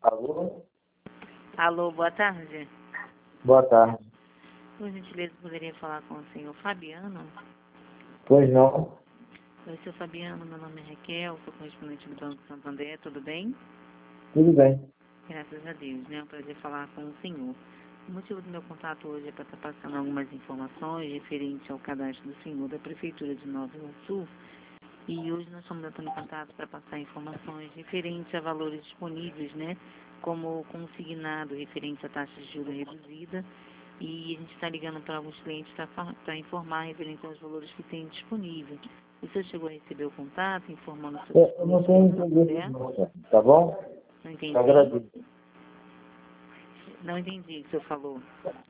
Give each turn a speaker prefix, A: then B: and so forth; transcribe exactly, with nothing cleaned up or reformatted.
A: Alô?
B: Alô, boa tarde.
A: Boa tarde.
B: Por gentileza, poderia falar com o senhor Fabiano?
A: Pois não?
B: Oi, senhor Fabiano, meu nome é Raquel, sou correspondente do Banco Santander, tudo bem?
A: Tudo bem.
B: Graças a Deus, né? É um prazer falar com o senhor. O motivo do meu contato hoje é para estar passando algumas informações referentes ao cadastro do senhor da Prefeitura de Nova Iguaçu. E hoje nós estamos entrando em contato para passar informações referentes a valores disponíveis, né? Como consignado referente à taxa de juros reduzida. E a gente está ligando para alguns clientes para informar referente aos valores que tem disponível. O senhor chegou a receber o contato, informando sobre os
A: Eu não tenho interesse não, senhor. Tá bom?
B: Não entendi.
A: Eu agradeço.
B: Não entendi o que o senhor falou.